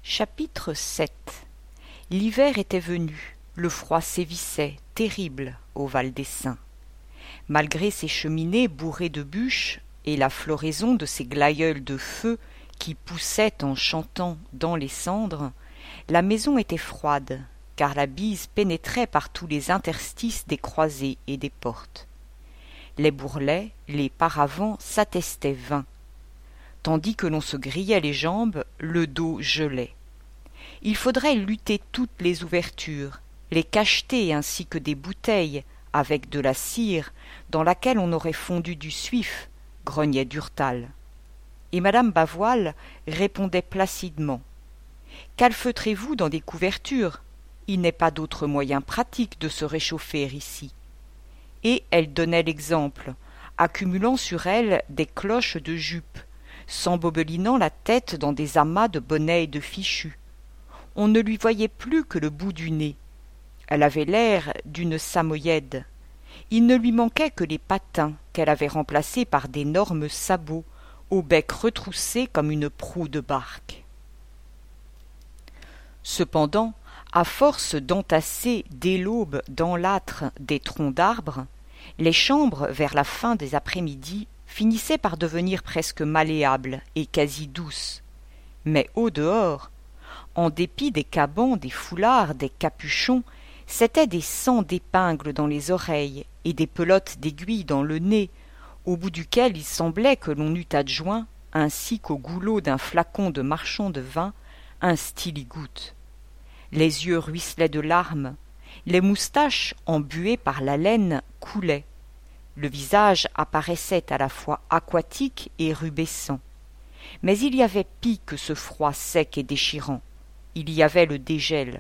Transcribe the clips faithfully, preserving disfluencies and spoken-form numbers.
Chapitre sept. L'hiver était venu, le froid sévissait, terrible, au Val des Saints. Malgré ses cheminées bourrées de bûches et la floraison de ses glaïeuls de feu qui poussaient en chantant dans les cendres, la maison était froide, car la bise pénétrait par tous les interstices des croisées et des portes. Les bourrelets, les paravents s'attestaient vains. Tandis que l'on se grillait les jambes, le dos gelait. Il faudrait lutter toutes les ouvertures, les cacheter ainsi que des bouteilles, avec de la cire, dans laquelle on aurait fondu du suif, grognait Durtal. Et madame Bavoil répondait placidement. Calfeutrez-vous dans des couvertures, il n'est pas d'autre moyen pratique de se réchauffer ici. Et elle donnait l'exemple, accumulant sur elle des cloches de jupe, s'embobelinant la tête dans des amas de bonnets et de fichus. On ne lui voyait plus que le bout du nez. Elle avait l'air d'une samoyède. Il ne lui manquait que les patins qu'elle avait remplacés par d'énormes sabots, au bec retroussé comme une proue de barque. Cependant, à force d'entasser dès l'aube dans l'âtre des troncs d'arbres, les chambres, vers la fin des après-midi, finissaient par devenir presque malléables et quasi douces. Mais au dehors, en dépit des cabans, des foulards, des capuchons, c'étaient des sens d'épingles dans les oreilles et des pelotes d'aiguilles dans le nez, au bout duquel il semblait que l'on eût adjoint, ainsi qu'au goulot d'un flacon de marchand de vin, un styligoutte. Les yeux ruisselaient de larmes, les moustaches, embuées par la laine, coulaient. Le visage apparaissait à la fois aquatique et rubescent. Mais il y avait pis que ce froid sec et déchirant. Il y avait le dégel.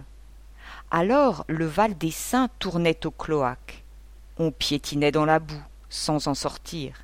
Alors le Val des Saints tournait au cloaque. On piétinait dans la boue, sans en sortir.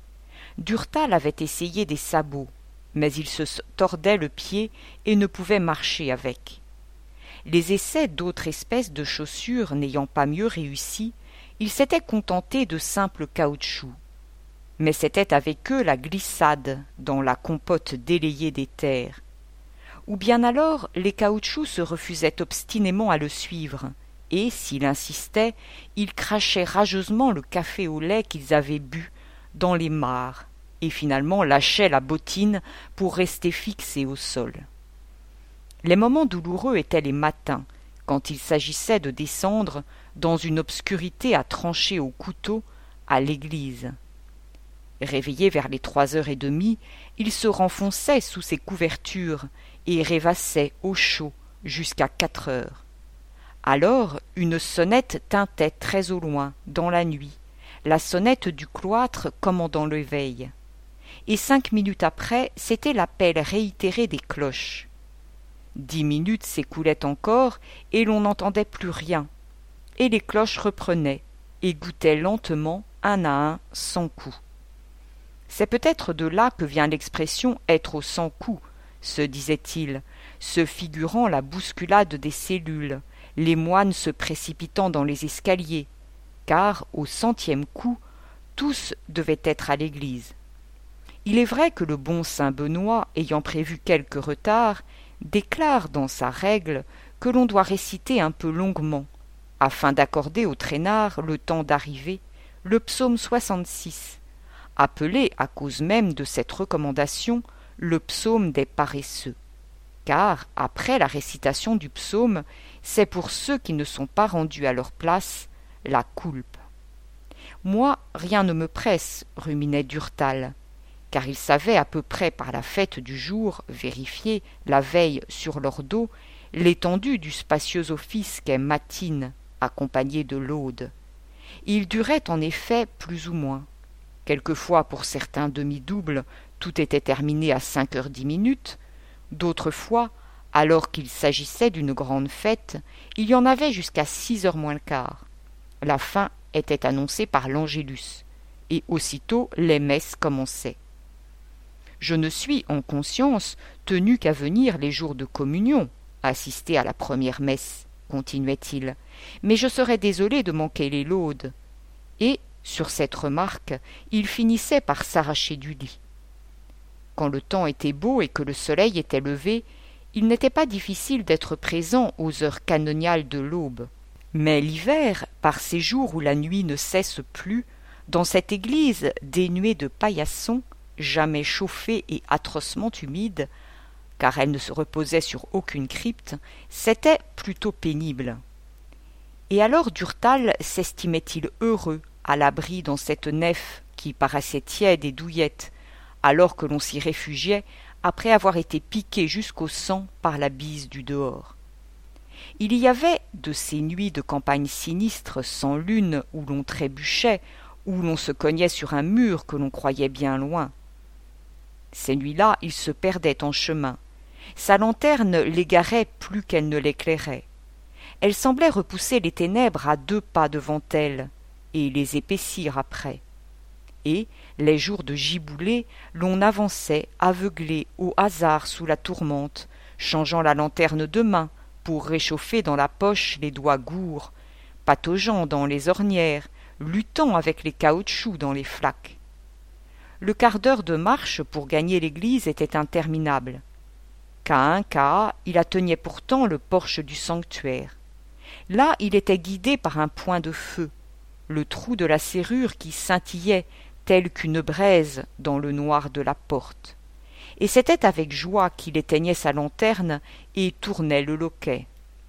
Durtal avait essayé des sabots, mais il se tordait le pied et ne pouvait marcher avec. Les essais d'autres espèces de chaussures n'ayant pas mieux réussi, il s'était contenté de simples caoutchoucs. Mais c'était avec eux la glissade dans la compote délayée des terres. Ou bien alors les caoutchoucs se refusaient obstinément à le suivre, et, s'il insistait, ils crachaient rageusement le café au lait qu'ils avaient bu dans les mares, et finalement lâchaient la bottine pour rester fixés au sol. Les moments douloureux étaient les matins, quand il s'agissait de descendre, dans une obscurité à trancher au couteau, à l'église. Réveillé vers les trois heures et demie, il se renfonçait sous ses couvertures et rêvassait au chaud jusqu'à quatre heures. Alors une sonnette tintait très au loin, dans la nuit, la sonnette du cloître commandant l'éveil. Et cinq minutes après, c'était l'appel réitéré des cloches. Dix minutes s'écoulaient encore, et l'on n'entendait plus rien, et les cloches reprenaient, et goûtaient lentement, un à un, cent coups. C'est peut-être de là que vient l'expression « être au cent coups », se disait-il, se figurant la bousculade des cellules, les moines se précipitant dans les escaliers, car, au centième coup, tous devaient être à l'église. Il est vrai que le bon saint Benoît, ayant prévu quelque retard, déclare dans sa règle que l'on doit réciter un peu longuement, afin d'accorder au traînard le temps d'arriver, le psaume soixante-six, appelé, à cause même de cette recommandation, le psaume des paresseux, car, après la récitation du psaume, c'est pour ceux qui ne sont pas rendus à leur place la coulpe. Moi, rien ne me presse, ruminait Durtal, car il savait à peu près par la fête du jour, vérifiée la veille sur leur dos, l'étendue du spacieux office qu'est matine, accompagné de laude. Il durait en effet plus ou moins. Quelquefois, pour certains demi-doubles, tout était terminé à cinq heures dix minutes. D'autres fois, alors qu'il s'agissait d'une grande fête, il y en avait jusqu'à six heures moins le quart. La fin était annoncée par l'Angélus, et aussitôt les messes commençaient. Je ne suis, en conscience, tenu qu'à venir les jours de communion, assister à la première messe, continuait-il, mais je serais désolé de manquer les laudes. Et, sur cette remarque, il finissait par s'arracher du lit. Quand le temps était beau et que le soleil était levé, Il n'était pas difficile d'être présent aux heures canoniales de l'aube. Mais l'hiver, par ces jours où la nuit ne cesse plus, dans cette église dénuée de paillassons, jamais chauffée et atrocement humide, car elle ne se reposait sur aucune crypte, c'était plutôt pénible. Et alors Durtal s'estimait-il heureux, à l'abri dans cette nef qui paraissait tiède et douillette, alors que l'on s'y réfugiait après avoir été piqué jusqu'au sang par la bise du dehors. Il y avait de ces nuits de campagne sinistres sans lune où l'on trébuchait, où l'on se cognait sur un mur que l'on croyait bien loin. Ces nuits-là, il se perdait en chemin. Sa lanterne l'égarait plus qu'elle ne l'éclairait. Elle semblait repousser les ténèbres à deux pas devant elle, et les épaissir après. Et, les jours de giboulée, l'on avançait, aveuglé, au hasard sous la tourmente, changeant la lanterne de main pour réchauffer dans la poche les doigts gourds, pataugeant dans les ornières, luttant avec les caoutchoucs dans les flaques. Le quart d'heure de marche pour gagner l'église était interminable. Qu'à un cas, il atteignait pourtant le porche du sanctuaire. Là, il était guidé par un point de feu, le trou de la serrure qui scintillait tel qu'une braise dans le noir de la porte. Et c'était avec joie qu'il éteignait sa lanterne et tournait le loquet.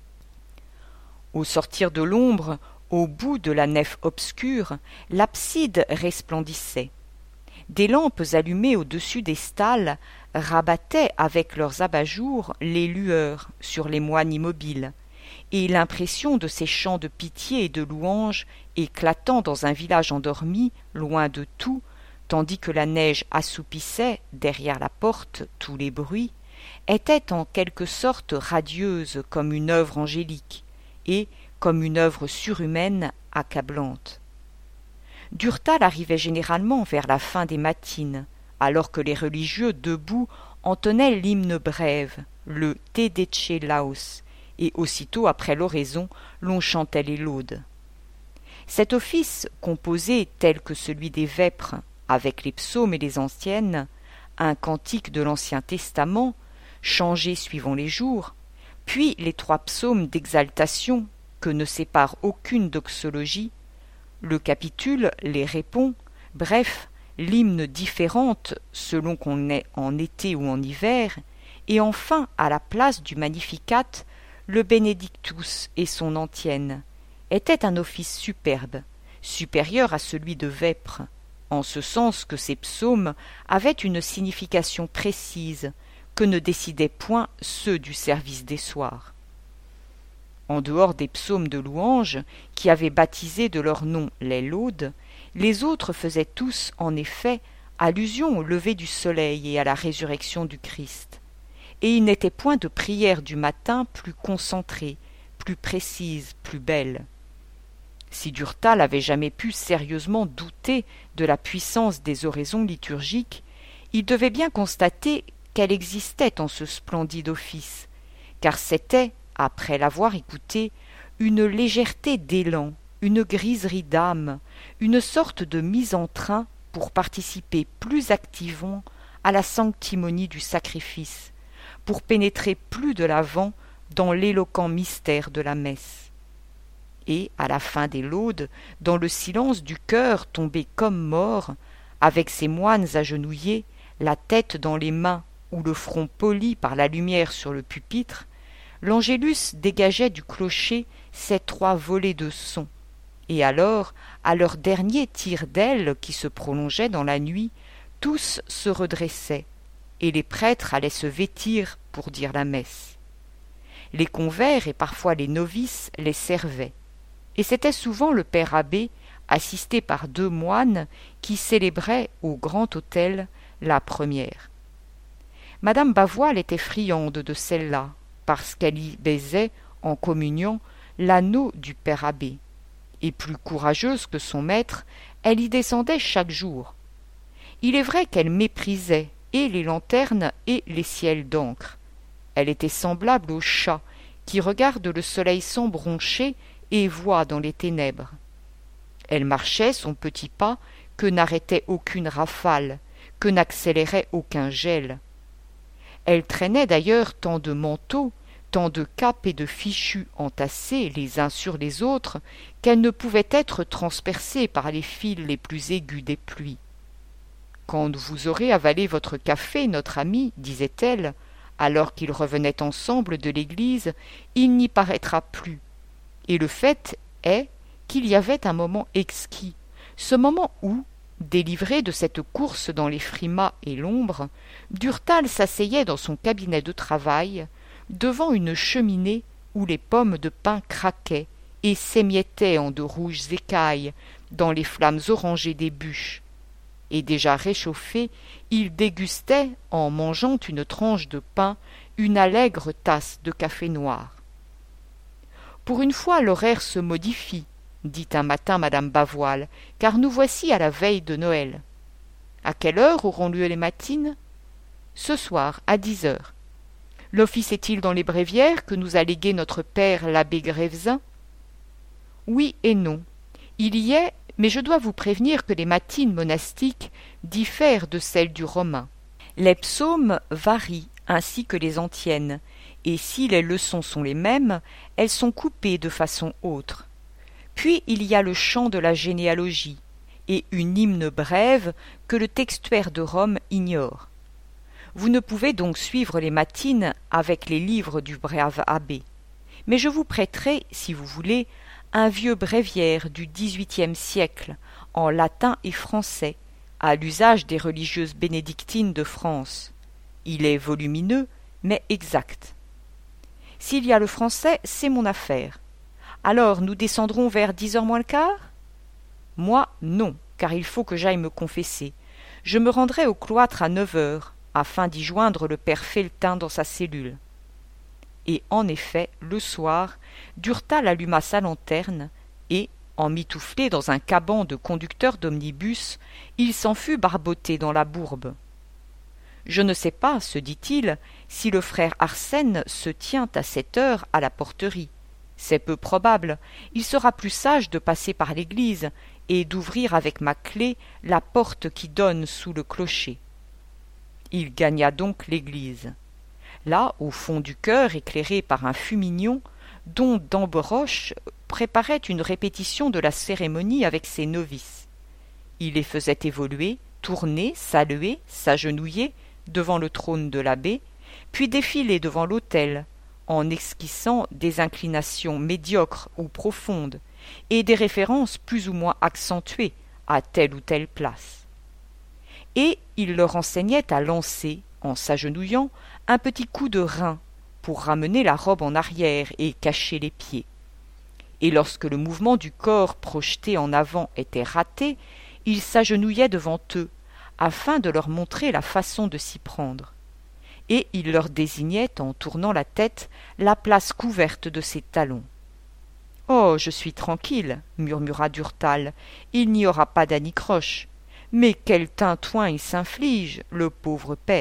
Au sortir de l'ombre, au bout de la nef obscure, l'abside resplendissait. Des lampes allumées au-dessus des stalles rabattaient avec leurs abat-jours les lueurs sur les moines immobiles, et l'impression de ces chants de pitié et de louange éclatant dans un village endormi, loin de tout, tandis que la neige assoupissait, derrière la porte, tous les bruits, était en quelque sorte radieuse comme une œuvre angélique, et comme une œuvre surhumaine accablante. Durtal arrivait généralement vers la fin des matines, alors que les religieux debout entonnaient l'hymne brève, le Te Deum Laus, et aussitôt après l'oraison, l'on chantait les laudes. Cet office, composé tel que celui des vêpres, avec les psaumes et les anciennes, un cantique de l'Ancien Testament, changé suivant les jours, puis les trois psaumes d'exaltation que ne sépare aucune doxologie, le capitule les répond, bref, l'hymne différente selon qu'on est en été ou en hiver, et enfin, à la place du Magnificat, le Benedictus et son antienne, était un office superbe, supérieur à celui de vêpres, en ce sens que ces psaumes avaient une signification précise que ne décidaient point ceux du service des soirs. En dehors des psaumes de louange, qui avaient baptisé de leur nom les laudes, les autres faisaient tous, en effet, allusion au lever du soleil et à la résurrection du Christ. Et il n'était point de prière du matin plus concentrée, plus précise, plus belle. Si Durtal avait jamais pu sérieusement douter de la puissance des oraisons liturgiques, il devait bien constater qu'elle existait en ce splendide office, car c'était, après l'avoir écouté, une légèreté d'élan, une griserie d'âme, une sorte de mise en train pour participer plus activement à la sanctimonie du sacrifice, pour pénétrer plus de l'avant dans l'éloquent mystère de la messe. Et, à la fin des laudes, dans le silence du chœur tombé comme mort, avec ses moines agenouillés, la tête dans les mains ou le front poli par la lumière sur le pupitre, l'Angélus dégageait du clocher ces trois volées de son, et alors, à leur dernier tir d'aile qui se prolongeait dans la nuit, tous se redressaient, et les prêtres allaient se vêtir pour dire la messe. Les convers et parfois les novices les servaient, et c'était souvent le père abbé, assisté par deux moines, qui célébraient au grand autel la première. Madame Bavoil était friande de celle-là, parce qu'elle y baisait, en communion, l'anneau du père abbé, et plus courageuse que son maître, elle y descendait chaque jour. Il est vrai qu'elle méprisait et les lanternes et les ciels d'encre. Elle était semblable au chat qui regarde le soleil s'embroncher et voit dans les ténèbres. Elle marchait son petit pas que n'arrêtait aucune rafale, que n'accélérait aucun gel. Elle traînait d'ailleurs tant de manteaux, tant de capes et de fichus entassés les uns sur les autres, qu'elle ne pouvait être transpercée par les fils les plus aigus des pluies. « Quand vous aurez avalé votre café, notre ami, disait-elle, alors qu'ils revenaient ensemble de l'église, il n'y paraîtra plus. Et le fait est qu'il y avait un moment exquis, ce moment où, délivré de cette course dans les frimas et l'ombre, Durtal s'asseyait dans son cabinet de travail, devant une cheminée où les pommes de pin craquaient et s'émiettaient en de rouges écailles dans les flammes orangées des bûches. Et déjà réchauffé, il dégustait, en mangeant une tranche de pain, une allègre tasse de café noir. « Pour une fois, l'horaire se modifie, » dit un matin madame Bavoil, « car nous voici à la veille de Noël. »« À quelle heure auront lieu les matines ?»« Ce soir, à dix heures. »« L'office est-il dans les bréviaires que nous a légué notre père l'abbé Grèvesin ?»« Oui et non. Il y est, mais je dois vous prévenir que les matines monastiques diffèrent de celles du romain. Les psaumes varient ainsi que les antiennes, et si les leçons sont les mêmes, elles sont coupées de façon autre. Puis il y a le chant de la généalogie, et une hymne brève que le textuaire de Rome ignore. Vous ne pouvez donc suivre les matines avec les livres du brave abbé, mais je vous prêterai, si vous voulez, un vieux bréviaire du dix-huitième siècle, en latin et français, à l'usage des religieuses bénédictines de France. Il est volumineux, mais exact. S'il y a le français, c'est mon affaire. Alors nous descendrons vers dix heures moins le quart ? Moi, non, car il faut que j'aille me confesser. Je me rendrai au cloître à neuf heures, afin d'y joindre le père Felletin dans sa cellule. Et en effet, le soir, Durtal alluma sa lanterne, et, emmitouflé dans un caban de conducteur d'omnibus, il s'en fut barboter dans la bourbe. Je ne sais pas, se dit-il, si le frère Arsène se tient à cette heure à la porterie. C'est peu probable, il sera plus sage de passer par l'église et d'ouvrir avec ma clef la porte qui donne sous le clocher. Il gagna donc l'église. Là, au fond du chœur, éclairé par un fumignon, dont Damberoche préparait une répétition de la cérémonie avec ses novices. Il les faisait évoluer, tourner, saluer, s'agenouiller devant le trône de l'abbé, puis défiler devant l'autel, en esquissant des inclinations médiocres ou profondes, et des références plus ou moins accentuées à telle ou telle place. Et il leur enseignait à lancer, en s'agenouillant, un petit coup de rein pour ramener la robe en arrière et cacher les pieds. Et lorsque le mouvement du corps projeté en avant était raté, il s'agenouillait devant eux, afin de leur montrer la façon de s'y prendre. Et il leur désignait, en tournant la tête, la place couverte de ses talons. « Oh, je suis tranquille, » murmura Durtal, « il n'y aura pas d'anicroche. Mais quel tintouin il s'inflige, le pauvre père !»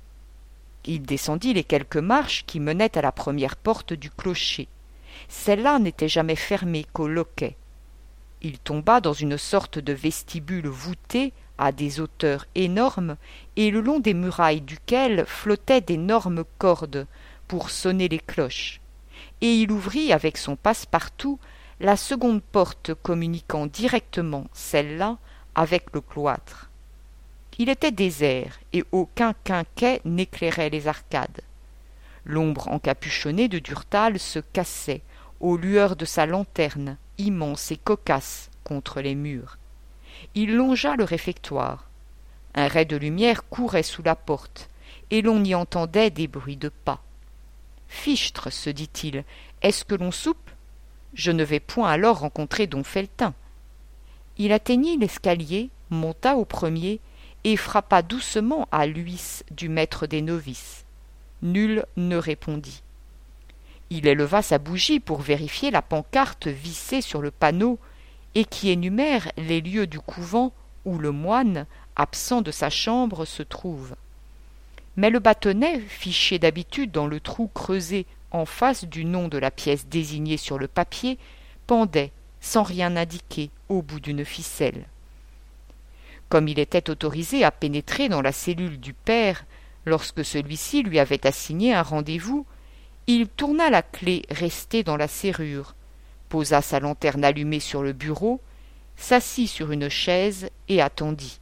Il descendit les quelques marches qui menaient à la première porte du clocher. Celle-là n'était jamais fermée qu'au loquet. Il tomba dans une sorte de vestibule voûté à des hauteurs énormes et le long des murailles duquel flottaient d'énormes cordes pour sonner les cloches, et il ouvrit avec son passe-partout la seconde porte communiquant directement, celle-là, avec le cloître. Il était désert et aucun quinquet n'éclairait les arcades. L'ombre encapuchonnée de Durtal se cassait aux lueurs de sa lanterne, immense et cocasse, contre les murs. Il longea le réfectoire. Un rai de lumière courait sous la porte, et l'on y entendait des bruits de pas. « Fichtre, se dit-il, est-ce que l'on soupe ? Je ne vais point alors rencontrer don Felletin. » Il atteignit l'escalier, monta au premier, et frappa doucement à l'huisse du maître des novices. Nul ne répondit. Il éleva sa bougie pour vérifier la pancarte vissée sur le panneau et qui énumère les lieux du couvent où le moine, absent de sa chambre, se trouve. Mais le bâtonnet, fiché d'habitude dans le trou creusé en face du nom de la pièce désignée sur le papier, pendait, sans rien indiquer, au bout d'une ficelle. Comme il était autorisé à pénétrer dans la cellule du père, Lorsque celui-ci lui avait assigné un rendez-vous, il tourna la clé restée dans la serrure, posa sa lanterne allumée sur le bureau, s'assit sur une chaise et attendit.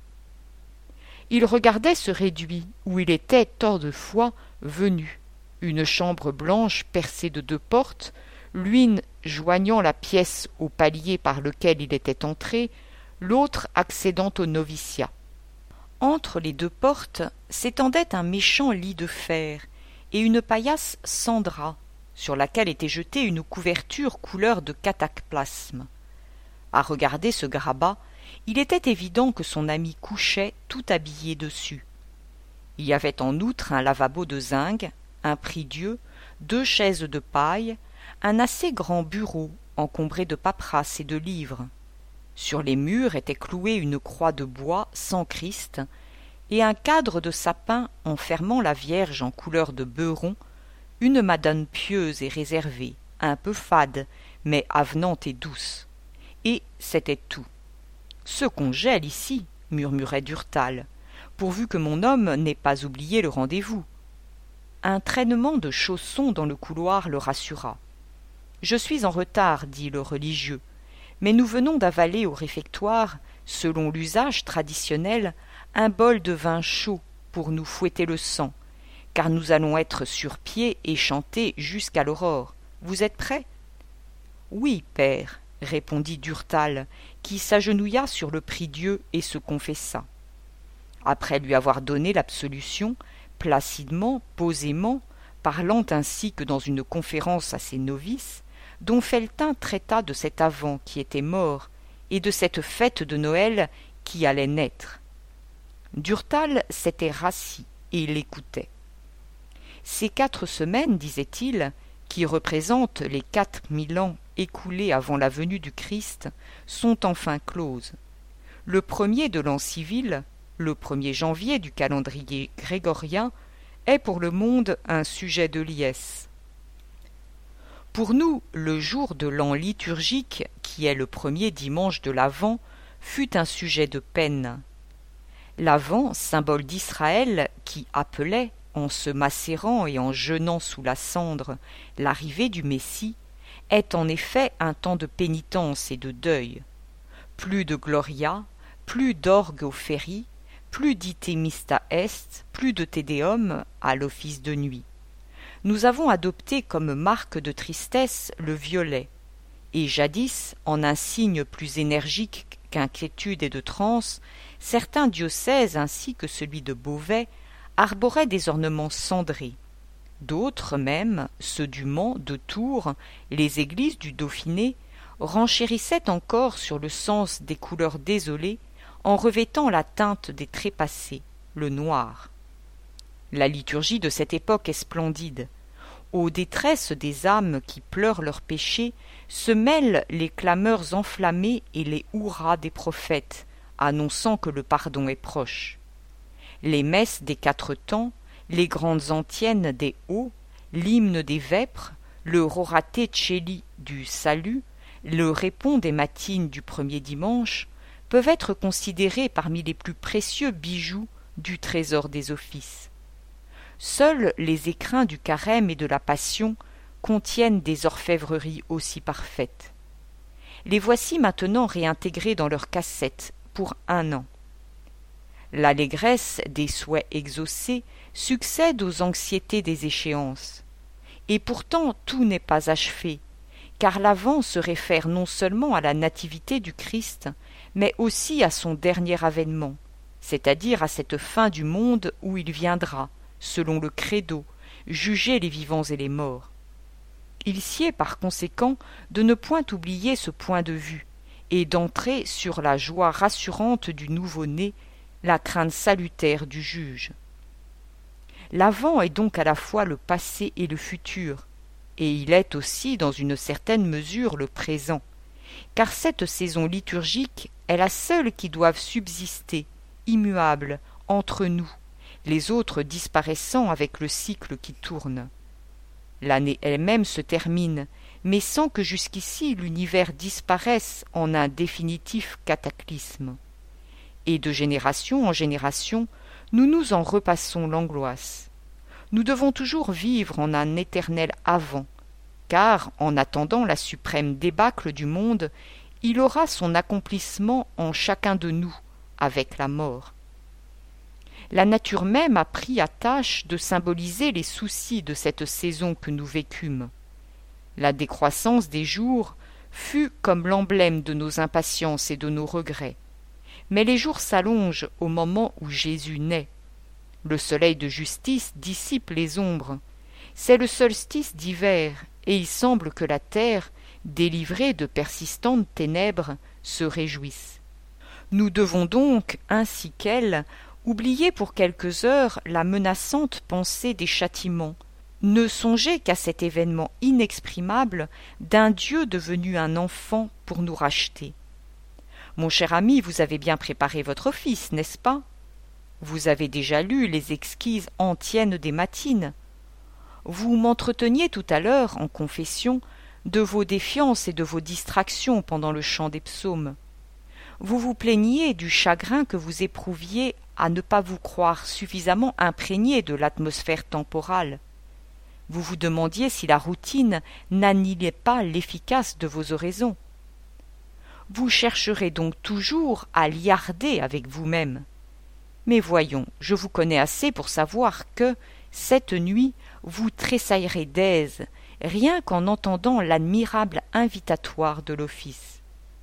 Il regardait ce réduit où il était tant de fois venu, une chambre blanche percée de deux portes, l'une joignant la pièce au palier par lequel il était entré, l'autre accédant au noviciat. Entre les deux portes s'étendait un méchant lit de fer et une paillasse sans drap, sur laquelle était jetée une couverture couleur de cataplasme. À regarder ce grabat, il était évident que son ami couchait tout habillé dessus. Il y avait en outre un lavabo de zinc, un prie-dieu, deux chaises de paille, un assez grand bureau encombré de paperasses et de livres. Sur les murs était clouée une croix de bois sans Christ et un cadre de sapin enfermant la Vierge en couleur de beuron, une madone pieuse et réservée, un peu fade, mais avenante et douce. Et c'était tout. « Ce qu'on gèle ici, » murmurait Durtal, « pourvu que mon homme n'ait pas oublié le rendez-vous. » Un traînement de chaussons dans le couloir le rassura. « Je suis en retard, » dit le religieux, « mais nous venons d'avaler au réfectoire, selon l'usage traditionnel, un bol de vin chaud pour nous fouetter le sang, car nous allons être sur pied et chanter jusqu'à l'aurore. Vous êtes prêts ? » « Oui, père, » répondit Durtal, qui s'agenouilla sur le prie-dieu et se confessa. Après lui avoir donné l'absolution, placidement, posément, parlant ainsi que dans une conférence à ses novices, Don Felletin traita de cet Avant qui était mort et de cette fête de Noël qui allait naître. Durtal s'était rassis et l'écoutait. Ces quatre semaines, disait-il, qui représentent les quatre mille ans écoulés avant la venue du Christ, sont enfin closes. Le premier de l'an civil, le premier janvier du calendrier grégorien, est pour le monde un sujet de liesse. Pour nous, le jour de l'an liturgique, qui est le premier dimanche de l'Avent, fut un sujet de peine. L'Avent, symbole d'Israël, qui appelait, en se macérant et en jeûnant sous la cendre, l'arrivée du Messie, est en effet un temps de pénitence et de deuil. Plus de gloria, plus d'orgue au féri, plus d'itémista est, plus de tédéum à l'office de nuit. Nous avons adopté comme marque de tristesse le violet, et jadis, en un signe plus énergique qu'inquiétude et de transe, certains diocèses ainsi que celui de Beauvais arboraient des ornements cendrés. D'autres même, ceux du Mans, de Tours, les églises du Dauphiné, renchérissaient encore sur le sens des couleurs désolées en revêtant la teinte des trépassés, le noir. La liturgie de cette époque est splendide. Aux détresses des âmes qui pleurent leurs péchés se mêlent les clameurs enflammées et les hurrahs des prophètes, annonçant que le pardon est proche. Les messes des quatre temps, les grandes antiennes des hauts, l'hymne des vêpres, le rorate celi du salut, le répon des matines du premier dimanche, peuvent être considérés parmi les plus précieux bijoux du trésor des offices. Seuls les écrins du carême et de la passion contiennent des orfèvreries aussi parfaites. Les voici maintenant réintégrés dans leurs cassettes pour un an. L'allégresse des souhaits exaucés succède aux anxiétés des échéances. Et pourtant tout n'est pas achevé, car l'Avent se réfère non seulement à la nativité du Christ, mais aussi à son dernier avènement, c'est-à-dire à cette fin du monde où il viendra, selon le credo, juger les vivants et les morts. Il sied par conséquent de ne point oublier ce point de vue, et d'entrer sur la joie rassurante du nouveau-né, la crainte salutaire du juge. L'Avent est donc à la fois le passé et le futur, et il est aussi dans une certaine mesure le présent, car cette saison liturgique est la seule qui doive subsister, immuable, entre nous, les autres disparaissant avec le cycle qui tourne. L'année elle-même se termine, mais sans que jusqu'ici l'univers disparaisse en un définitif cataclysme. Et de génération en génération, nous nous en repassons l'angoisse. Nous devons toujours vivre en un éternel avant, car, en attendant la suprême débâcle du monde, il aura son accomplissement en chacun de nous, avec la mort. La nature même a pris à tâche de symboliser les soucis de cette saison que nous vécûmes. La décroissance des jours fut comme l'emblème de nos impatiences et de nos regrets. Mais les jours s'allongent au moment où Jésus naît. Le soleil de justice dissipe les ombres. C'est le solstice d'hiver, et il semble que la terre, délivrée de persistantes ténèbres, se réjouisse. Nous devons donc, ainsi qu'elle, oublier pour quelques heures la menaçante pensée des châtiments, ne songer qu'à cet événement inexprimable d'un Dieu devenu un enfant pour nous racheter. Mon cher ami, vous avez bien préparé votre office, n'est-ce pas? Vous avez déjà lu les exquises antiennes des matines. Vous m'entreteniez tout à l'heure, en confession, de vos défiances et de vos distractions pendant le chant des psaumes. Vous vous plaigniez du chagrin que vous éprouviez à ne pas vous croire suffisamment imprégné de l'atmosphère temporale. Vous vous demandiez si la routine n'annihilait pas l'efficace de vos oraisons. Vous chercherez donc toujours à liarder avec vous-même. Mais voyons, je vous connais assez pour savoir que, cette nuit, vous tressaillerez d'aise, rien qu'en entendant l'admirable invitatoire de l'office.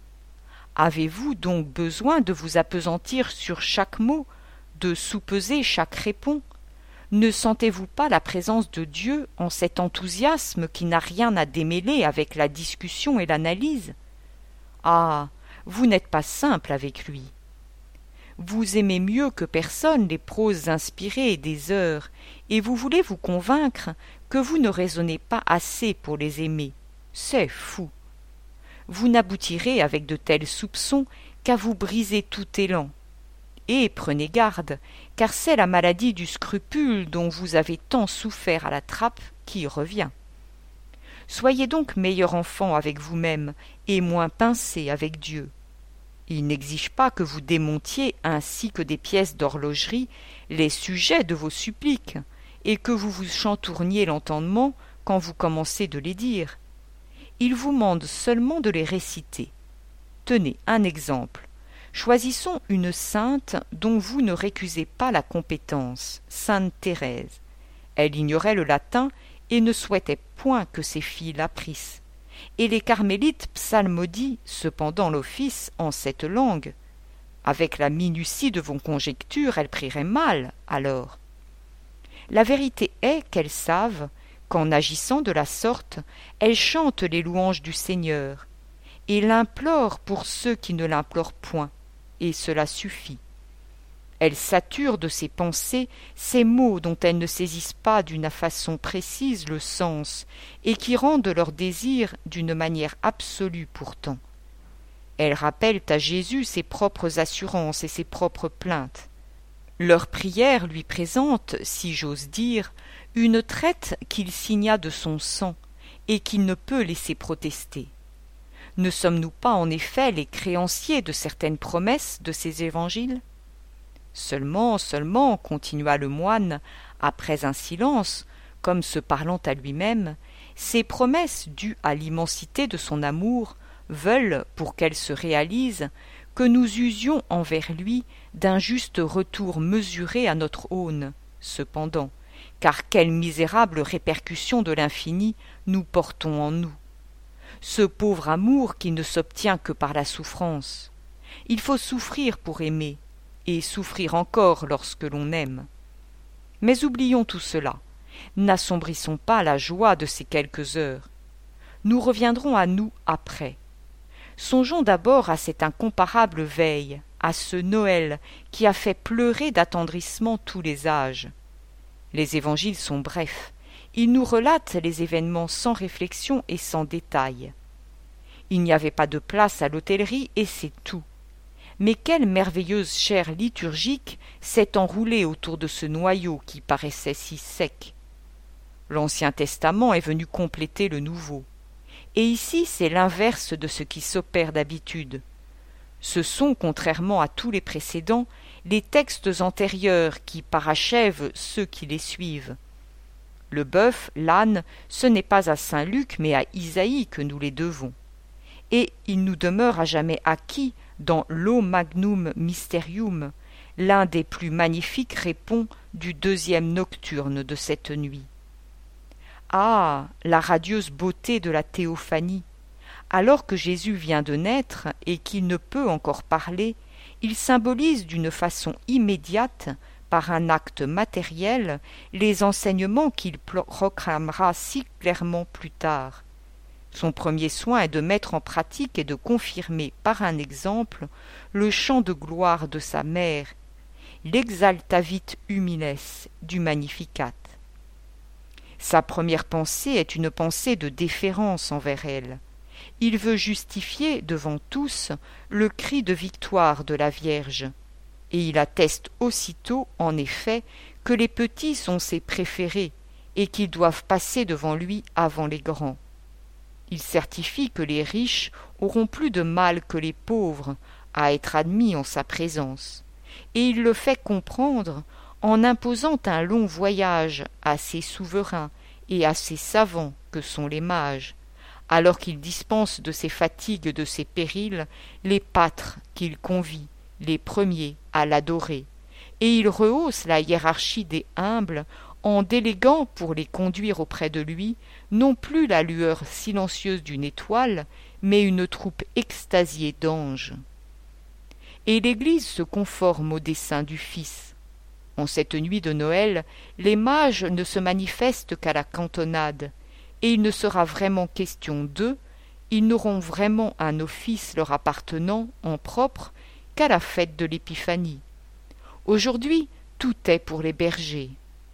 Avez-vous donc besoin de vous appesantir sur chaque mot, de soupeser chaque répond? Ne sentez-vous pas la présence de Dieu en cet enthousiasme qui n'a rien à démêler avec la discussion et l'analyse? Ah, vous n'êtes pas simple avec lui. Vous aimez mieux que personne les proses inspirées des heures, et vous voulez vous convaincre que vous ne raisonnez pas assez pour les aimer. C'est fou. Vous n'aboutirez avec de tels soupçons qu'à vous briser tout élan. Et prenez garde, car c'est la maladie du scrupule dont vous avez tant souffert à la trappe qui revient. Soyez donc meilleur enfant avec vous-même et moins pincé avec Dieu. Il n'exige pas que vous démontiez, ainsi que des pièces d'horlogerie, les sujets de vos suppliques, et que vous vous chantourniez l'entendement quand vous commencez de les dire. Il vous mande seulement de les réciter. Tenez un exemple. Choisissons une sainte dont vous ne récusez pas la compétence, sainte Thérèse. Elle ignorait le latin et ne souhaitait point que ses filles l'apprissent. Et les carmélites psalmodient cependant l'office en cette langue. Avec la minutie de vos conjectures, elles prieraient mal, alors. La vérité est qu'elles savent qu'en agissant de la sorte, elles chantent les louanges du Seigneur, et l'implorent pour ceux qui ne l'implorent point, et cela suffit. Elles saturent de ses pensées ces mots dont elles ne saisissent pas d'une façon précise le sens, et qui rendent leur désir d'une manière absolue pourtant. Elles rappellent à Jésus ses propres assurances et ses propres plaintes. Leur prière lui présente, si j'ose dire, une traite qu'il signa de son sang, et qu'il ne peut laisser protester. Ne sommes-nous pas en effet les créanciers de certaines promesses de ces évangiles? Seulement, seulement, continua le moine, après un silence, comme se parlant à lui-même, ces promesses dues à l'immensité de son amour veulent, pour qu'elles se réalisent, que nous usions envers lui d'un juste retour mesuré à notre aune, cependant, car quelle misérable répercussion de l'infini nous portons en nous. Ce pauvre amour qui ne s'obtient que par la souffrance. Il faut souffrir pour aimer, et souffrir encore lorsque l'on aime. Mais oublions tout cela, n'assombrissons pas la joie de ces quelques heures. Nous reviendrons à nous après. Songeons d'abord à cette incomparable veille, à ce Noël qui a fait pleurer d'attendrissement tous les âges. Les évangiles sont brefs, ils nous relatent les événements sans réflexion et sans détail. Il n'y avait pas de place à l'hôtellerie et c'est tout. Mais quelle merveilleuse chair liturgique s'est enroulée autour de ce noyau qui paraissait si sec. L'Ancien Testament est venu compléter le Nouveau. Et ici, c'est l'inverse de ce qui s'opère d'habitude. Ce sont, contrairement à tous les précédents, les textes antérieurs qui parachèvent ceux qui les suivent. Le bœuf, l'âne, ce n'est pas à saint Luc mais à Isaïe que nous les devons. Et il nous demeure à jamais acquis dans l'O Magnum Mysterium, l'un des plus magnifiques répons du deuxième nocturne de cette nuit. Ah, la radieuse beauté de la théophanie! Alors que Jésus vient de naître et qu'il ne peut encore parler, il symbolise d'une façon immédiate, par un acte matériel, les enseignements qu'il proclamera si clairement plus tard. Son premier soin est de mettre en pratique et de confirmer par un exemple le chant de gloire de sa mère, l'exaltavit humiles du Magnificat. Sa première pensée est une pensée de déférence envers elle. Il veut justifier devant tous le cri de victoire de la Vierge, et il atteste aussitôt, en effet, que les petits sont ses préférés et qu'ils doivent passer devant lui avant les grands. Il certifie que les riches auront plus de mal que les pauvres à être admis en sa présence, et il le fait comprendre en imposant un long voyage à ces souverains et à ces savants que sont les mages, alors qu'il dispense de ses fatigues et de ses périls les pâtres qu'il convie, les premiers, à l'adorer, et il rehausse la hiérarchie des humbles en déléguant pour les conduire auprès de lui non plus la lueur silencieuse d'une étoile, mais une troupe extasiée d'anges. Et l'Église se conforme au dessein du Fils. En cette nuit de Noël, les mages ne se manifestent qu'à la cantonade, et il ne sera vraiment question d'eux, ils n'auront vraiment un office leur appartenant en propre qu'à la fête de l'Épiphanie. Aujourd'hui, tout est pour les bergers.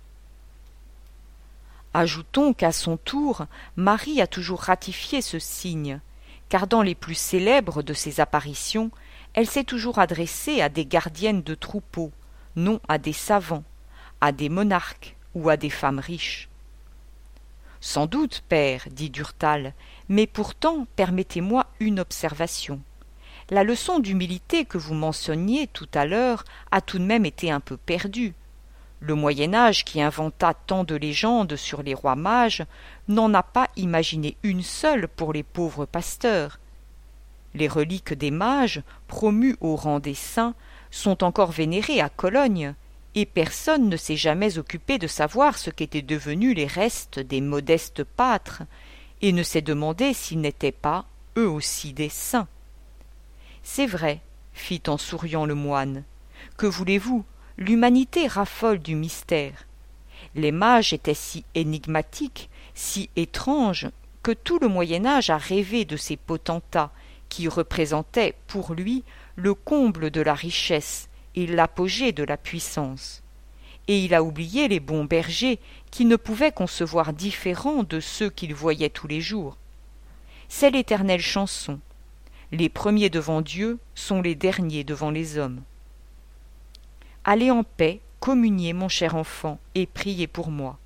Ajoutons qu'à son tour, Marie a toujours ratifié ce signe, car dans les plus célèbres de ses apparitions, elle s'est toujours adressée à des gardiennes de troupeaux, non à des savants, à des monarques ou à des femmes riches. Sans doute, père, dit Durtal, mais pourtant permettez-moi une observation. La leçon d'humilité que vous mentionniez tout à l'heure a tout de même été un peu perdue. Le Moyen-Âge, qui inventa tant de légendes sur les rois mages, n'en a pas imaginé une seule pour les pauvres pasteurs. Les reliques des mages, promues au rang des saints, sont encore vénérées à Cologne, et personne ne s'est jamais occupé de savoir ce qu'étaient devenus les restes des modestes pâtres, et ne s'est demandé s'ils n'étaient pas, eux aussi, des saints. C'est vrai, fit en souriant le moine. Que voulez-vous, l'humanité raffole du mystère. Les mages étaient si énigmatiques, si étranges, que tout le Moyen-Âge a rêvé de ces potentats qui représentaient, pour lui, le comble de la richesse et l'apogée de la puissance. Et il a oublié les bons bergers qui ne pouvaient concevoir différents de ceux qu'il voyait tous les jours. C'est l'éternelle chanson. Les premiers devant Dieu sont les derniers devant les hommes. Allez en paix, communiez, mon cher enfant, et priez pour moi.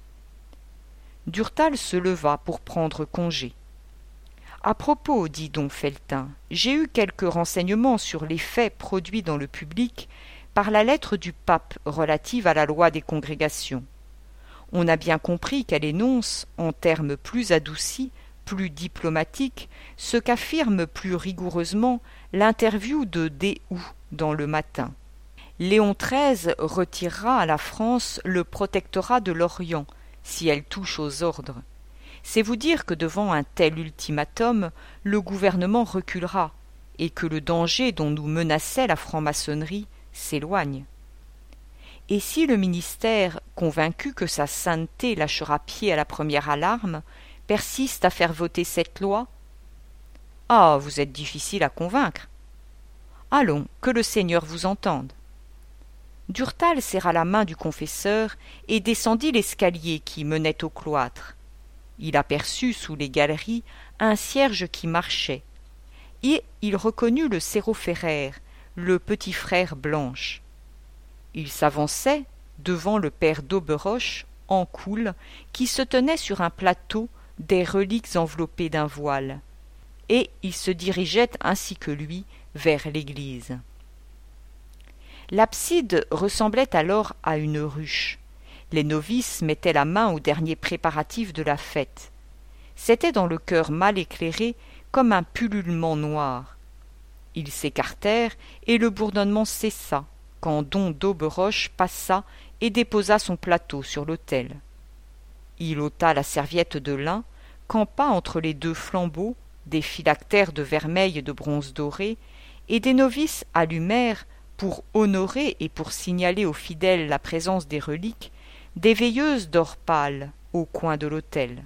Durtal se leva pour prendre congé. À propos, dit don Felletin, j'ai eu quelques renseignements sur les faits produits dans le public par la lettre du pape relative à la loi des congrégations. On a bien compris qu'elle énonce, en termes plus adoucis, plus diplomatiques, ce qu'affirme plus rigoureusement l'interview de D O dans le Matin. Léon treize retirera à la France le protectorat de l'Orient, si elle touche aux ordres. C'est vous dire que devant un tel ultimatum, le gouvernement reculera, et que le danger dont nous menaçait la franc-maçonnerie s'éloigne. Et si le ministère, convaincu que sa sainteté lâchera pied à la première alarme, persiste à faire voter cette loi? Ah, vous êtes difficile à convaincre. Allons, que le Seigneur vous entende. Durtal serra la main du confesseur et descendit l'escalier qui menait au cloître. Il aperçut sous les galeries un cierge qui marchait, et il reconnut le Séroféraire, le petit frère Blanche. Il s'avançait devant le père d'Auberoche, en coule, qui se tenait sur un plateau des reliques enveloppées d'un voile, et il se dirigeait ainsi que lui vers l'église. L'abside ressemblait alors à une ruche. Les novices mettaient la main aux derniers préparatifs de la fête. C'était dans le chœur mal éclairé comme un pullulement noir. Ils s'écartèrent et le bourdonnement cessa quand Dom d'Auberoche passa et déposa son plateau sur l'autel. Il ôta la serviette de lin, campa entre les deux flambeaux, des phylactères de vermeil et de bronze doré, et des novices allumèrent, pour honorer et pour signaler aux fidèles la présence des reliques, des veilleuses d'or pâle au coin de l'autel.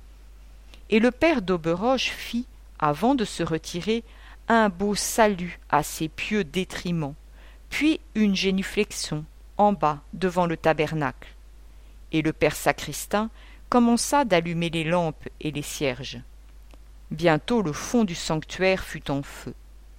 Et le père d'Auberoche fit, avant de se retirer, un beau salut à ses pieux détriments, puis une génuflexion en bas devant le tabernacle. Et le père sacristain commença d'allumer les lampes et les cierges. Bientôt le fond du sanctuaire fut en feu.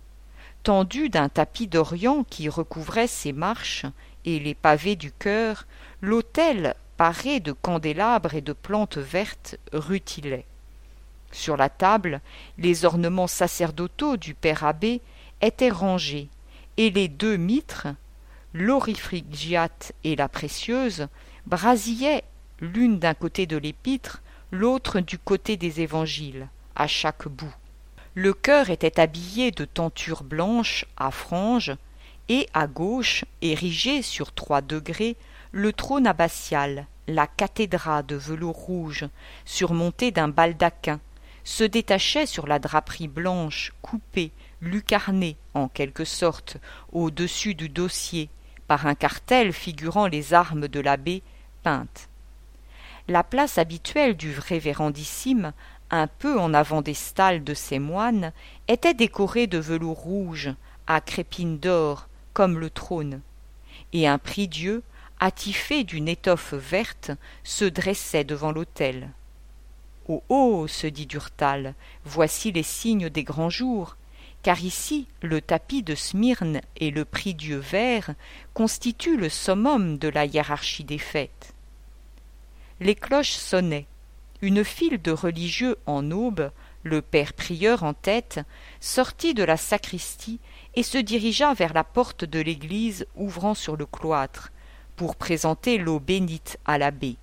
Tendu d'un tapis d'Orient qui recouvrait ses marches et les pavés du chœur, l'autel, paré de candélabres et de plantes vertes, rutilait. Sur la table, les ornements sacerdotaux du père abbé étaient rangés, et les deux mitres, l'orifrigiate et la précieuse, brasillaient l'une d'un côté de l'épître, l'autre du côté des évangiles, à chaque bout. Le chœur était habillé de tentures blanches à franges, et à gauche, érigé sur trois degrés, le trône abbatial, la cathédrale de velours rouge, surmontée d'un baldaquin, se détachait sur la draperie blanche, coupée, lucarnée, en quelque sorte, au-dessus du dossier, par un cartel figurant les armes de l'abbé peintes. La place habituelle du révérendissime, un peu en avant des stalles de ses moines, était décorée de velours rouge, à crépines d'or, comme le trône, et un prie-dieu, attifé d'une étoffe verte, se dressait devant l'autel. « Oh, oh !» se dit Durtal, « voici les signes des grands jours, car ici le tapis de Smyrne et le prie-dieu vert constituent le summum de la hiérarchie des fêtes. » Les cloches sonnaient. Une file de religieux en aube, le père prieur en tête, sortit de la sacristie et se dirigea vers la porte de l'église ouvrant sur le cloître, pour présenter l'eau bénite à l'abbé.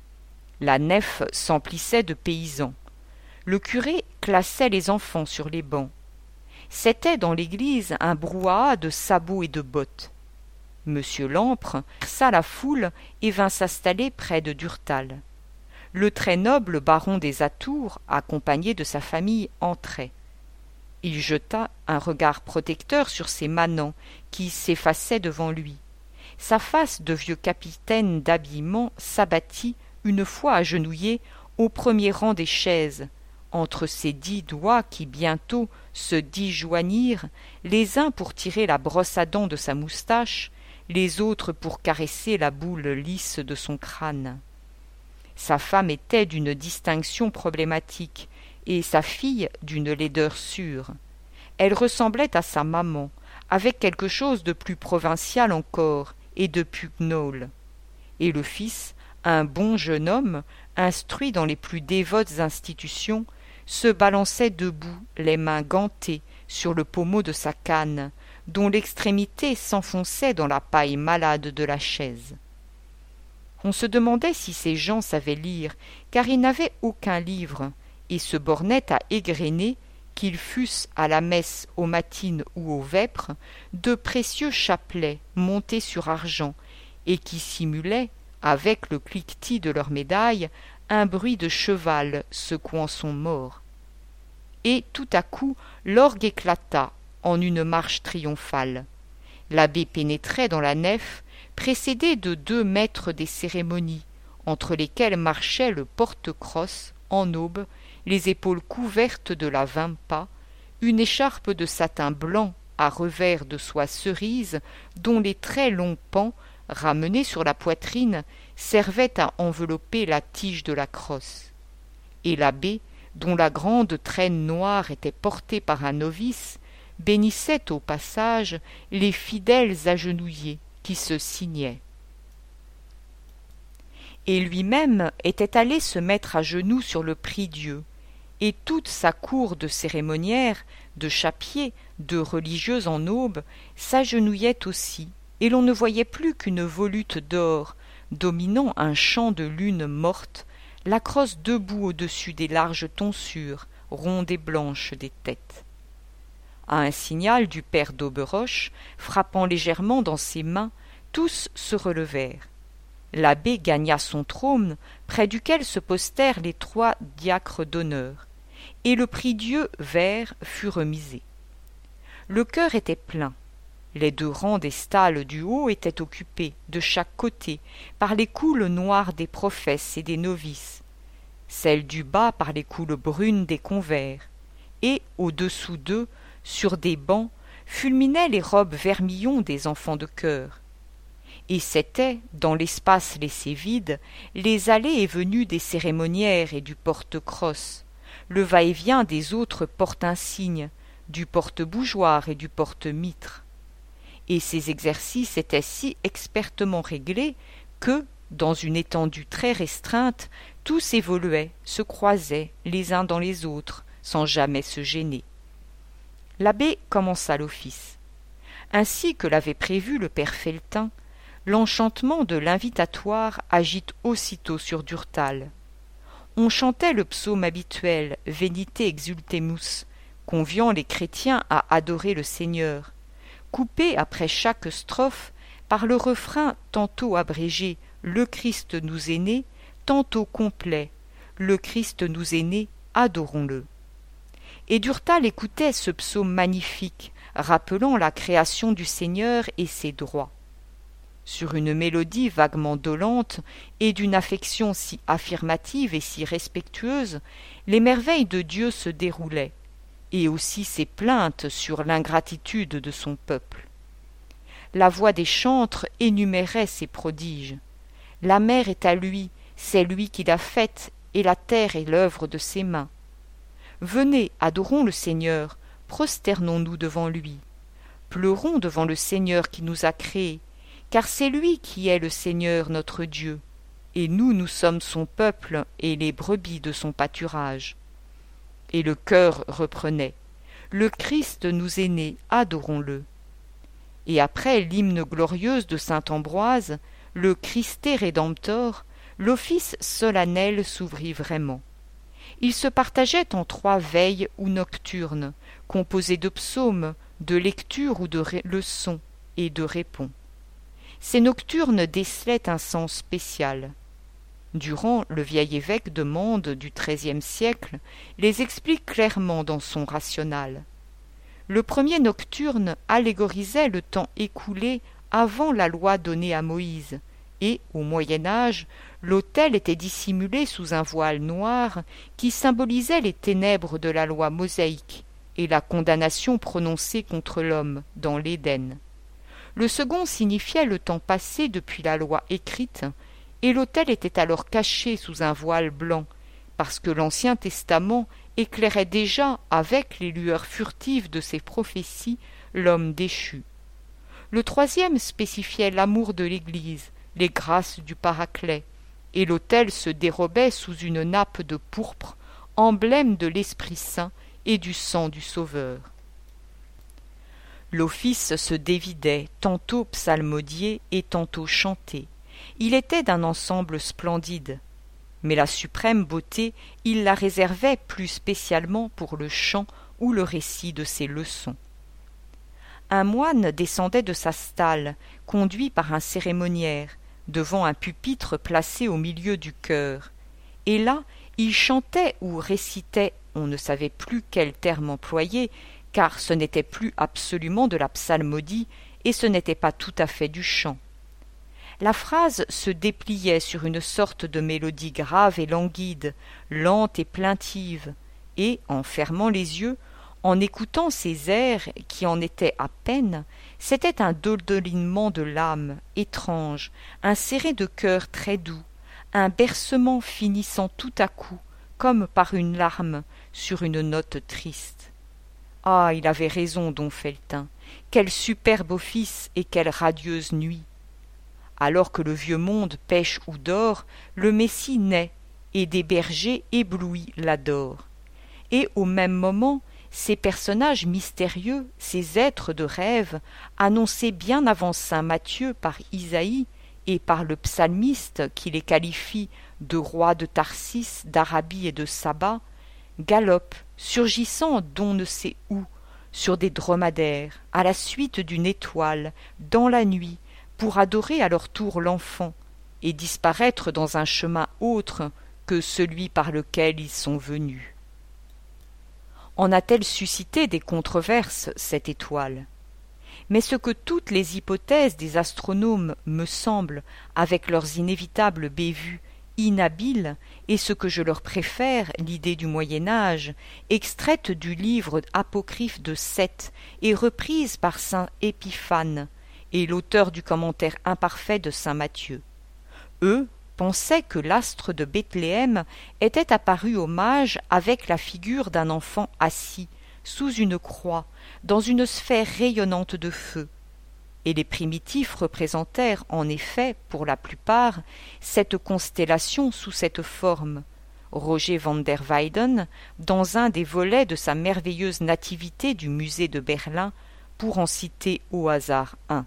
La nef s'emplissait de paysans. Le curé classait les enfants sur les bancs. C'était dans l'église un brouhaha de sabots et de bottes. Monsieur Lampre perça la foule et vint s'installer près de Durtal. Le très noble baron des Atours, accompagné de sa famille, entrait. Il jeta un regard protecteur sur ses manants qui s'effaçaient devant lui. Sa face de vieux capitaine d'habillement s'abattit, une fois agenouillé, au premier rang des chaises, entre ses dix doigts qui bientôt se disjoignirent, les uns pour tirer la brosse à dents de sa moustache, les autres pour caresser la boule lisse de son crâne. Sa femme était d'une distinction problématique, et sa fille d'une laideur sûre. Elle ressemblait à sa maman, avec quelque chose de plus provincial encore, et de plus gnôle. Et le fils, un bon jeune homme, instruit dans les plus dévotes institutions, se balançait debout, les mains gantées, sur le pommeau de sa canne, dont l'extrémité s'enfonçait dans la paille malade de la chaise. On se demandait si ces gens savaient lire, car ils n'avaient aucun livre, et se bornaient à égrener, qu'ils fussent à la messe, aux matines ou aux vêpres, de précieux chapelets montés sur argent, et qui simulaient, avec le cliquetis de leurs médailles, un bruit de cheval secouant son mort. Et tout à coup l'orgue éclata en une marche triomphale. L'abbé pénétrait dans la nef, précédé de deux maîtres des cérémonies, entre lesquels marchait le porte-crosse, en aube, les épaules couvertes de la vimpa, une écharpe de satin blanc à revers de soie cerise, dont les très longs pans, ramenés sur la poitrine, servaient à envelopper la tige de la crosse. Et l'abbé, dont la grande traîne noire était portée par un novice, bénissait au passage les fidèles agenouillés qui se signaient. Et lui-même était allé se mettre à genoux sur le prie-dieu, et toute sa cour de cérémoniaires, de chapiers, de religieux en aube, s'agenouillait aussi, et l'on ne voyait plus qu'une volute d'or, dominant un champ de lune morte, la crosse debout au-dessus des larges tonsures, rondes et blanches des têtes. À un signal du père d'Auberoche, frappant légèrement dans ses mains, tous se relevèrent. L'abbé gagna son trône, près duquel se postèrent les trois diacres d'honneur, et le prie-Dieu vert fut remisé. Le chœur était plein. Les deux rangs des stalles du haut étaient occupés, de chaque côté, par les coules noires des professes et des novices, celles du bas par les coules brunes des convers, et, au-dessous d'eux, sur des bancs, fulminaient les robes vermillon des enfants de chœur. Et c'étaient, dans l'espace laissé vide, les allées et venues des cérémoniaires et du porte-crosse, le va-et-vient des autres porte-insignes, du porte-bougeoir et du porte-mitre. Et ces exercices étaient si expertement réglés que, dans une étendue très restreinte, tous évoluaient, se croisaient les uns dans les autres, sans jamais se gêner. L'abbé commença l'office. Ainsi que l'avait prévu le père Felletin, l'enchantement de l'invitatoire agite aussitôt sur Durtal. On chantait le psaume habituel, Venite exultemus, conviant les chrétiens à adorer le Seigneur, coupé après chaque strophe par le refrain tantôt abrégé « Le Christ nous est né », tantôt complet « Le Christ nous est né, adorons-le ». Et Durtal écoutait ce psaume magnifique, rappelant la création du Seigneur et ses droits. Sur une mélodie vaguement dolente et d'une affection si affirmative et si respectueuse, les merveilles de Dieu se déroulaient, et aussi ses plaintes sur l'ingratitude de son peuple. La voix des chantres énumérait ses prodiges. La mer est à lui, c'est lui qui l'a faite, et la terre est l'œuvre de ses mains. Venez, adorons le Seigneur, prosternons-nous devant lui. Pleurons devant le Seigneur qui nous a créés, car c'est lui qui est le Seigneur notre Dieu, et nous, nous sommes son peuple et les brebis de son pâturage. Et le chœur reprenait « Le Christ nous est né, adorons-le ». Et après l'hymne glorieuse de saint Ambroise, le Christe Rédemptor, l'office solennel s'ouvrit vraiment. Il se partageait en trois veilles ou nocturnes, composées de psaumes, de lectures ou de leçons, et de répons. Ces nocturnes décelaient un sens spécial. Durand, le vieil évêque de Mende du treizième siècle, les explique clairement dans son Rational. Le premier nocturne allégorisait le temps écoulé avant la loi donnée à Moïse, et, au Moyen-Âge, l'autel était dissimulé sous un voile noir qui symbolisait les ténèbres de la loi mosaïque et la condamnation prononcée contre l'homme dans l'Éden. Le second signifiait le temps passé depuis la loi écrite, et l'autel était alors caché sous un voile blanc, parce que l'Ancien Testament éclairait déjà, avec les lueurs furtives de ses prophéties, l'homme déchu. Le troisième spécifiait l'amour de l'Église, les grâces du Paraclet, et l'autel se dérobait sous une nappe de pourpre, emblème de l'Esprit Saint et du sang du Sauveur. L'office se dévidait, tantôt psalmodié et tantôt chanté. Il était d'un ensemble splendide, mais la suprême beauté, il la réservait plus spécialement pour le chant ou le récit de ses leçons. Un moine descendait de sa stalle, conduit par un cérémoniaire, devant un pupitre placé au milieu du chœur, et là il chantait ou récitait, on ne savait plus quel terme employer, car ce n'était plus absolument de la psalmodie et ce n'était pas tout à fait du chant. La phrase se dépliait sur une sorte de mélodie grave et languide, lente et plaintive, et, en fermant les yeux, en écoutant ces airs qui en étaient à peine, c'était un dodolinement de l'âme, étrange, un serré de cœur très doux, un bercement finissant tout à coup, comme par une larme, sur une note triste. Ah, il avait raison, don Felletin, quel superbe office et quelle radieuse nuit! Alors que le vieux monde pêche ou dort, le Messie naît, et des bergers éblouis l'adorent. Et au même moment, ces personnages mystérieux, ces êtres de rêve, annoncés bien avant saint Matthieu par Isaïe et par le psalmiste qui les qualifie de rois de Tarsis, d'Arabie et de Saba, galopent, surgissant d'on ne sait où, sur des dromadaires, à la suite d'une étoile, dans la nuit, pour adorer à leur tour l'enfant, et disparaître dans un chemin autre que celui par lequel ils sont venus. En a-t-elle suscité des controverses, cette étoile? Mais ce que toutes les hypothèses des astronomes me semblent, avec leurs inévitables bévues, inhabiles, et ce que je leur préfère, l'idée du Moyen-Âge, extraite du livre apocryphe de Seth et reprise par saint Épiphane, et l'auteur du commentaire imparfait de saint Matthieu. Eux pensaient que l'astre de Bethléem était apparu au mage avec la figure d'un enfant assis, sous une croix, dans une sphère rayonnante de feu. Et les primitifs représentèrent en effet, pour la plupart, cette constellation sous cette forme. Roger van der Weyden, dans un des volets de sa merveilleuse nativité du musée de Berlin, pour en citer au hasard un.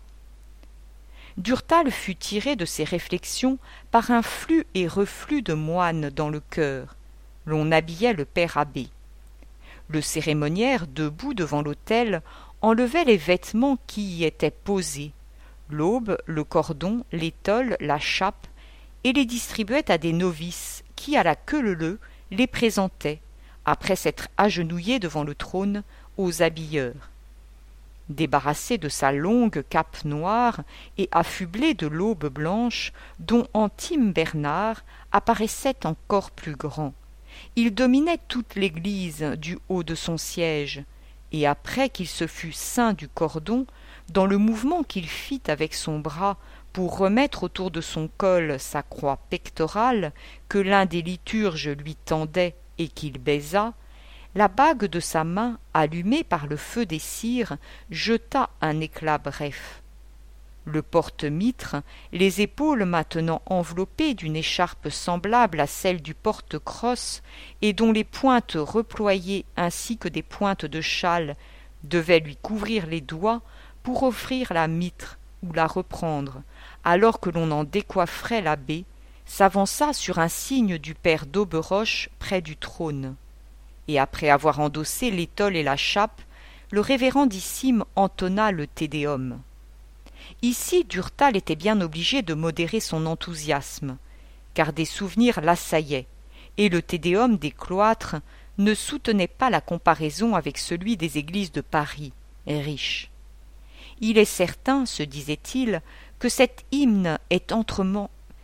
Durtal fut tiré de ses réflexions par un flux et reflux de moines dans le chœur. L'on habillait le père abbé. Le cérémoniaire, debout devant l'autel, enlevait les vêtements qui y étaient posés, l'aube, le cordon, l'étole, la chape, et les distribuait à des novices qui, à la queue leu-leu, les présentaient, après s'être agenouillés devant le trône, aux habilleurs. Débarrassé de sa longue cape noire et affublé de l'aube blanche, dont Antime Bernard apparaissait encore plus grand, il dominait toute l'église du haut de son siège, et après qu'il se fût ceint du cordon, dans le mouvement qu'il fit avec son bras pour remettre autour de son col sa croix pectorale que l'un des liturges lui tendait et qu'il baisa, la bague de sa main, allumée par le feu des cires, jeta un éclat bref. Le porte-mitre, les épaules maintenant enveloppées d'une écharpe semblable à celle du porte-crosse et dont les pointes reployées ainsi que des pointes de châle devaient lui couvrir les doigts pour offrir la mitre ou la reprendre, alors que l'on en décoifferait l'abbé, s'avança sur un signe du père d'Auberoche près du trône. Et après avoir endossé l'étole et la chape, le révérendissime entonna le Te Deum. Ici, Durtal était bien obligé de modérer son enthousiasme, car des souvenirs l'assaillaient, et le Te Deum des cloîtres ne soutenait pas la comparaison avec celui des églises de Paris, riches. Il est certain, se disait-il, que cet hymne est autrement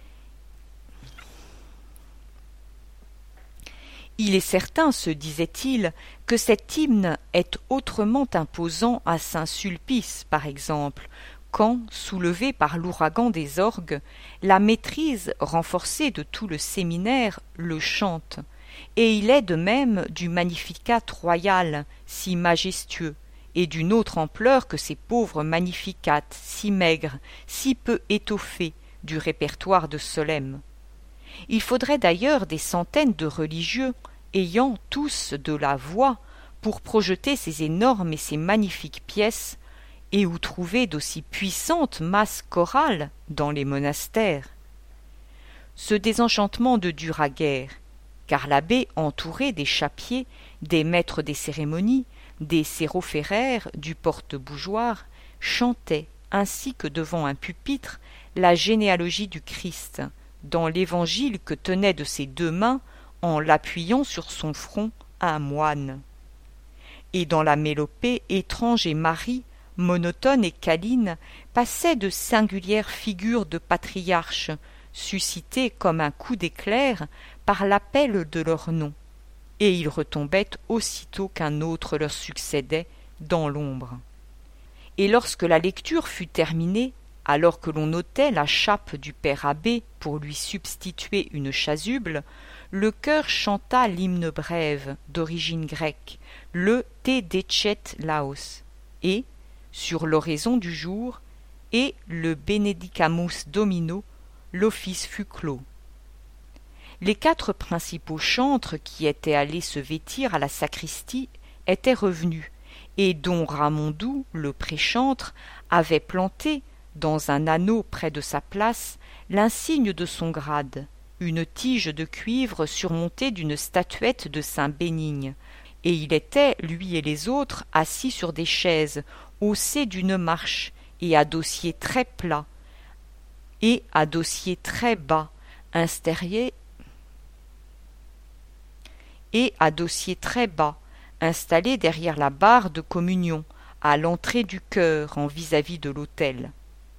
Il est certain, se disait-il, que cet hymne est autrement imposant à Saint-Sulpice, par exemple, quand, soulevé par l'ouragan des orgues, la maîtrise renforcée de tout le séminaire le chante, et il est de même du Magnificat royal, si majestueux, et d'une autre ampleur que ces pauvres Magnificates, si maigres, si peu étoffés, du répertoire de Solesmes. Il faudrait d'ailleurs des centaines de religieux, ayant tous de la voix, pour projeter ces énormes et ces magnifiques pièces, et où trouver d'aussi puissantes masses chorales dans les monastères. Ce désenchantement ne dura guère, car l'abbé, entouré des chappiers, des maîtres des cérémonies, des sérophéraires, du porte-bougeoir, chantait, ainsi que devant un pupitre, la généalogie du Christ, dans l'évangile que tenait de ses deux mains, en l'appuyant sur son front, un moine. Et dans la mélopée, Étrange et Marie, monotone et câline, passaient de singulières figures de patriarches, suscitées comme un coup d'éclair par l'appel de leur nom, et ils retombaient aussitôt qu'un autre leur succédait dans l'ombre. Et lorsque la lecture fut terminée, alors que l'on ôtait la chape du père abbé pour lui substituer une chasuble, le chœur chanta l'hymne brève d'origine grecque, le Te Decet Laos, et, sur l'oraison du jour, et le Benedicamus Domino, l'office fut clos. Les quatre principaux chantres qui étaient allés se vêtir à la sacristie était revenu, et dont Ramondou, le préchantre, avait planté, dans un anneau près de sa place, l'insigne de son grade, une tige de cuivre surmontée d'une statuette de saint Bénigne, et il était, lui et les autres, assis sur des chaises, haussées d'une marche, et à dossier très plat, et à dossier très bas, installés, et à dossier très bas, installés derrière la barre de communion, à l'entrée du chœur, en vis-à-vis de l'autel.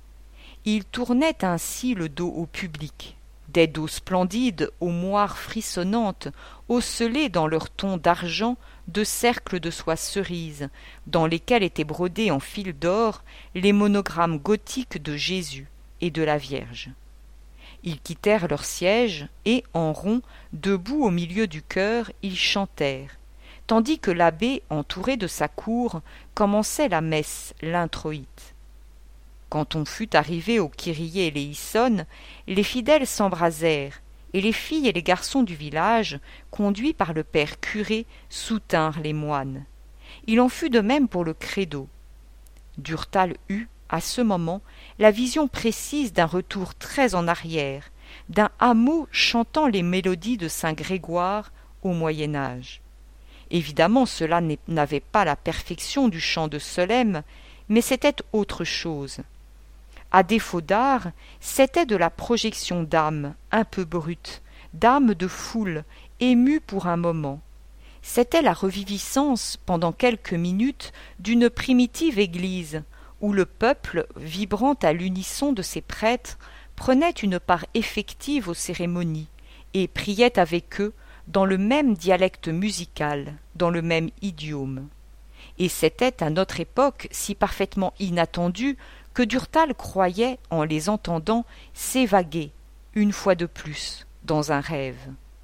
Ils tournaient ainsi le dos au public. Des dos splendides, aux moires frissonnantes, ocellés dans leur ton d'argent de cercles de soie cerise, dans lesquels étaient brodés en fil d'or les monogrammes gothiques de Jésus et de la Vierge. Ils quittèrent leur siège et, en rond, debout au milieu du chœur, ils chantèrent, tandis que l'abbé, entouré de sa cour, commençait la messe, l'introïte. Quand on fut arrivé au Kyrie éléison, les fidèles s'embrasèrent, et les filles et les garçons du village, conduits par le père curé, soutinrent les moines. Il en fut de même pour le credo. Durtal eut, à ce moment, la vision précise d'un retour très en arrière, d'un hameau chantant les mélodies de saint Grégoire au Moyen Âge. Évidemment, cela n'avait pas la perfection du chant de Solesmes, mais c'était autre chose. À défaut d'art, c'était de la projection d'âme, un peu brute, d'âme de foule, émue pour un moment. C'était la reviviscence, pendant quelques minutes, d'une primitive église, où le peuple, vibrant à l'unisson de ses prêtres, prenait une part effective aux cérémonies, et priait avec eux dans le même dialecte musical, dans le même idiome. Et c'était à notre époque si parfaitement inattendu que Durtal croyait, en les entendant, s'évaguer, une fois de plus, dans un rêve.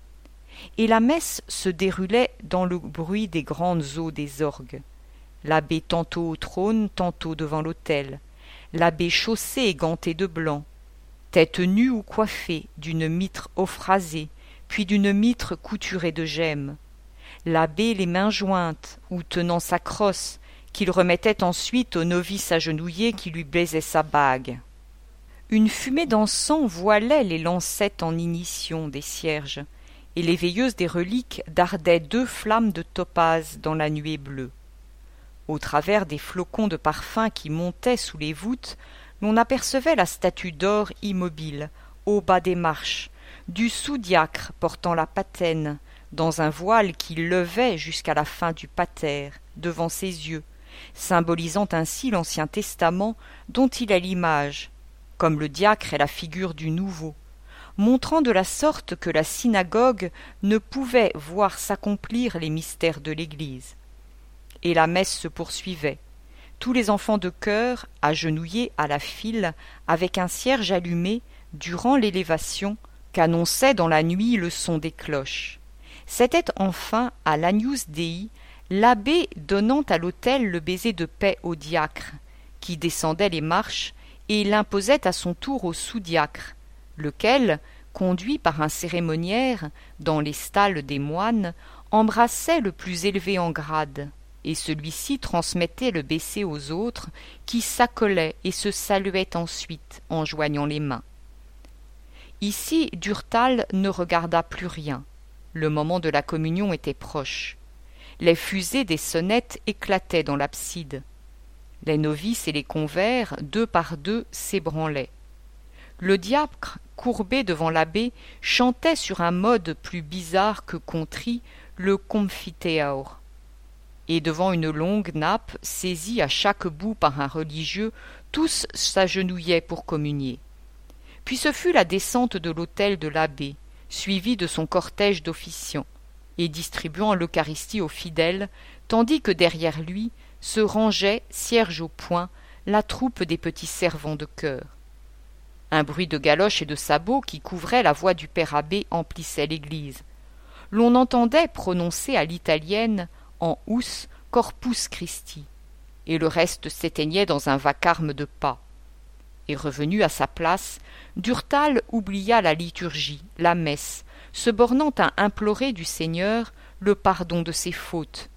Et la messe se déroulait dans le bruit des grandes eaux des orgues. L'abbé tantôt au trône, tantôt devant l'autel, l'abbé chaussé et ganté de blanc, tête nue ou coiffée d'une mitre euphrasée, puis d'une mitre couturée de gemmes, l'abbé les mains jointes ou tenant sa crosse, qu'il remettait ensuite au novice agenouillé qui lui baisait sa bague. Une fumée d'encens voilait les lancettes en ignition des cierges, et les veilleuses des reliques dardaient deux flammes de topaze dans la nuée bleue. Au travers des flocons de parfum qui montaient sous les voûtes, l'on apercevait la statue d'or immobile, au bas des marches, du sous-diacre portant la patène, dans un voile qui levait jusqu'à la fin du pater, devant ses yeux, symbolisant ainsi l'Ancien Testament dont il est l'image, comme le diacre est la figure du Nouveau, montrant de la sorte que la synagogue ne pouvait voir s'accomplir les mystères de l'Église. Et la messe se poursuivait, tous les enfants de chœur, agenouillés à la file, avec un cierge allumé, durant l'élévation, qu'annonçait dans la nuit le son des cloches. C'était enfin, à l'Agnus Dei, l'abbé donnant à l'autel le baiser de paix au diacre, qui descendait les marches et l'imposait à son tour au sous-diacre, lequel, conduit par un cérémoniaire dans les stalles des moines, embrassait le plus élevé en grade, et celui-ci transmettait le baiser aux autres, qui s'accollaient et se saluaient ensuite en joignant les mains. Ici, Durtal ne regarda plus rien. Le moment de la communion était proche. Les fusées des sonnettes éclataient dans l'abside. Les novices et les convers, deux par deux, s'ébranlaient. Le diacre, courbé devant l'abbé, chantait sur un mode plus bizarre que contrit le Confiteor. Et devant une longue nappe, saisie à chaque bout par un religieux, tous s'agenouillaient pour communier. Puis ce fut la descente de l'autel de l'abbé, suivi de son cortège d'officiants, et distribuant l'Eucharistie aux fidèles, tandis que derrière lui se rangeait, cierge au poing, la troupe des petits servants de chœur. Un bruit de galoches et de sabots qui couvrait la voix du père abbé emplissait l'église. L'on entendait prononcer à l'italienne, en housse, Corpus Christi, et le reste s'éteignait dans un vacarme de pas. Et revenu à sa place, Durtal oublia la liturgie, la messe, se bornant à implorer du Seigneur le pardon de ses fautes,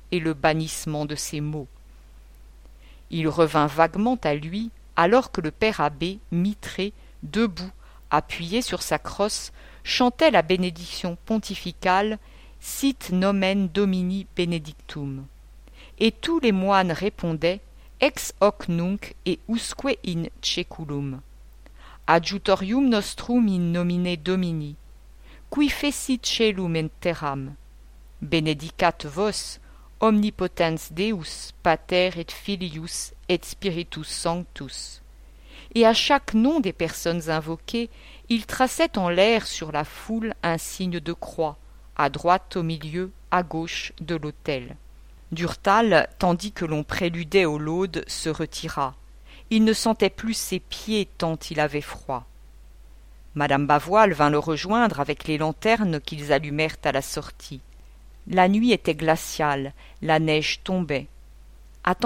et le bannissement de ses maux. Il revint vaguement à lui, alors que le père abbé, mitré, debout, appuyé sur sa crosse, chantait la bénédiction pontificale « Sit nomen Domini benedictum ». Et tous les moines répondaient « Ex hoc nunc et usque in seculum. Adjutorium nostrum in nomine Domini, qui fecit celum et terram. Benedicat vos, omnipotens Deus, Pater et Filius et Spiritus Sanctus. » Et à chaque nom des personnes invoquées, il traçait en l'air sur la foule un signe de croix, à droite, au milieu, à gauche de l'autel. Durtal, tandis que l'on préludait aux laudes, se retira. Il ne sentait plus ses pieds tant il avait froid. Madame Bavoil vint le rejoindre avec les lanternes qu'ils allumèrent à la sortie. La nuit était glaciale, la neige tombait. « Attendez-nous »